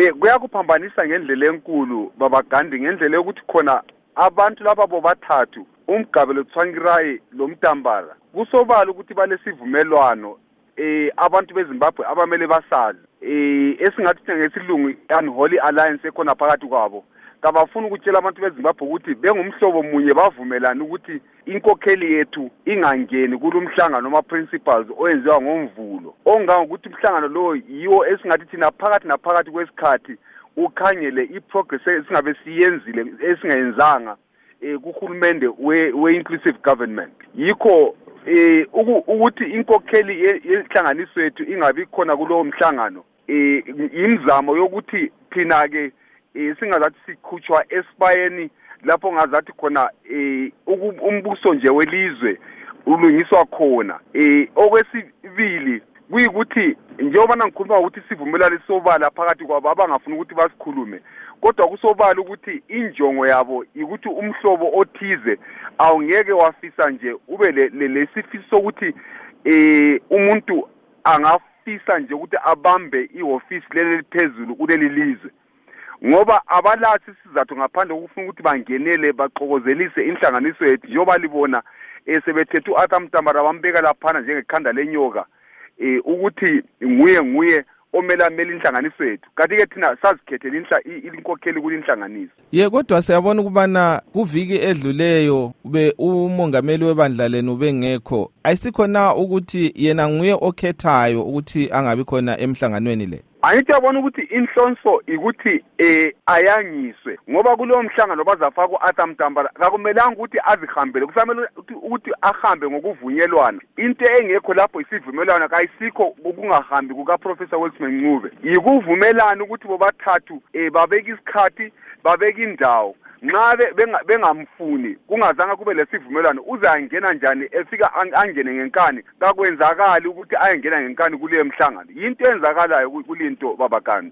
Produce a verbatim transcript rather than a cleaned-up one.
eh kuyakuphambanisa ngendlela enkulu baba Gandhi ngendlela yokuthi khona abantu laba bobathathu umgabelo Tsvangirai lo Mtambala kusobala ukuthi balesivumelwano eh abantu beZimbabwe abamele basazi eh esingathi ngesilungu unholy alliance ekhona phakathi kwabo kabafuna ukutshela abantu beZimbabwe ukuthi bengumhlobo munye bavumelana ukuthi inkokheli yethu ingangeni kulomhlangano noma principles oyenziwa ngomvulo ongangokuthi umhlangano lo yiwo esingathi thina phakathi naphakathi kwesikhathi ukhangele iprogress esingabe siyenzile esingayenzanga eh kuhulumende we inclusive government yikho eh ukuthi inkokheli yehlanganiso yethu ingabi khona kulowo mhlangano eh imizamo yokuthi thina ke singazathi sikhutshwa esibayeni lapho ngazathi khona eh umbuso nje welizwe ulungiswa khona eh okwesibili kuyikuthi njengoba ngikhuluma ukuthi sivumelane sobala phakathi kwabo abangafuna ukuthi basikhulume kodwa kusobala ukuthi injongo yabo ukuthi umhlobo othize awungeke wafisa nje ube lesifiso ukuthi eh umuntu angafisa nje ukuthi abambe ioffice leli phezulu kuleli lizwe ngoba abalathi sizathu ngaphandle ukufuna ukuthi bangenele baqokozelise inhlanganiso yethu njengoba libona esebethethe uArthur Mtambara bambeka laphana njengekhanda lenyoka eh ukuthi nguye nguye omelamela inhlanganiso yethu kanti ke thina sazikhethela inhla inkokheli kulinhlanganiso ye kodwa siyabona ukubana kuviki edluleyo ube umongameli webandla lenu bengekho ayisikhona ukuthi yena nguye okhethayo ukuthi angabi khona emhlanganweni le Ayithi yabona ukuthi inhlonso ikuthi eh ayangiswe ngoba kulowo mhlangano bazafaka uArthur Mtambara akumelanga ukuthi azihambele kusamele ukuthi ahambe ngokuvunyelwana into engekho lapho isivumelwano kayisikho ukungahambi kuka Professor Wilson Ncube yikuvumelana ukuthi bobathathu eh babeka isikhathi babeka indawo nxa bengamfuni kungazange kube lesivumelwano uzayangena njani efika angene ngenkani kakwenzakala ukuthi ayengena ngenkani kuleyo mhlangano into enzakalayo kulinto baba Gandhi